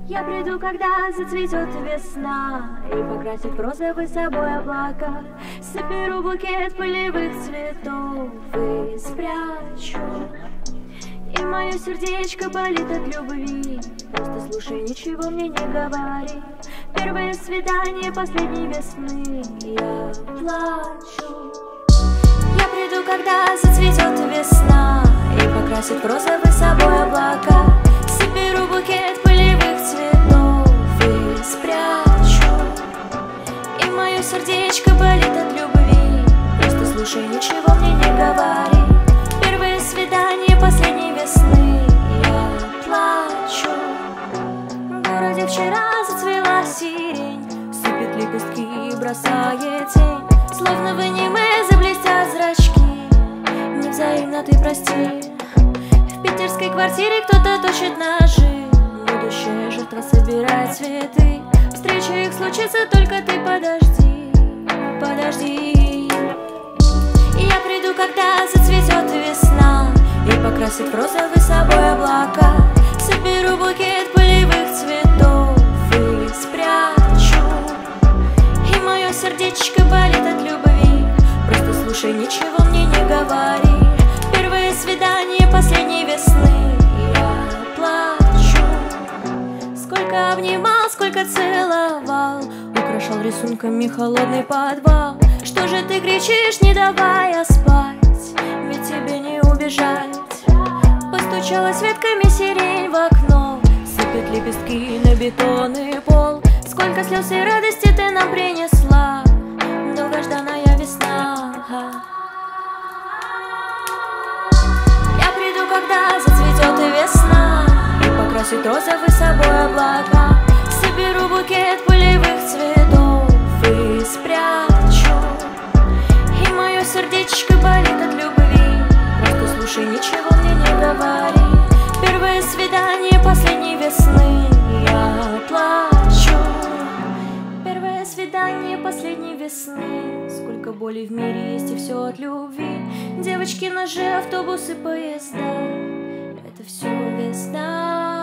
Я приду, когда зацветет весна и покрасит в розовый собой облака. Соберу букет полевых цветов и спрячу. И мое сердечко болит от любви. Просто слушай, ничего мне не говори. Первое свидание последней весны. Я плачу. Я приду, когда зацветет весна и покрасит в розовый собой облака. Соберу букет полевых цветов и спрячу. И мое сердечко болит от любви. Просто слушай, ничего мне не говори. Первое свидание последней весны. Я плачу. В городе вчера зацвела сирень, сыпет лепестки и бросает тень. Словно в аниме заблестят зрачки. Невзаимно ты прости. В питерской квартире кто-то точит ножи. Будущая жертва собирает цветы. Встреча их случится, только ты подожди. Подожди. Я приду, когда зацветет весна и покрасит в розовый собой облака. Соберу букет полевых цветов и спрячу. И мое сердечко болит от любви. Просто слушай, ничего мне не говори. Первое свидание последней весны. Я плачу. Сколько обнимал, сколько целовал, украшал рисунками холодный подвал. Что же ты кричишь, не давая спать? Ведь тебе не убежать. Постучалась ветками сирень в окно, сыпет лепестки на бетонный пол. Сколько слез и радости ты нам принесла, долгожданная весна. Я приду, когда зацветет весна и покрасит розовый собой облака. Соберу букет полевых цветов и спрячу. И мое сердечко болит от любви. Просто слушай, ничего мне не говори. Первое свидание последней весны. Я плачу. Первое свидание последней весны. Сколько боли в мире есть, и все от любви. Девочки, ножи, автобусы, поезда. Это все весна.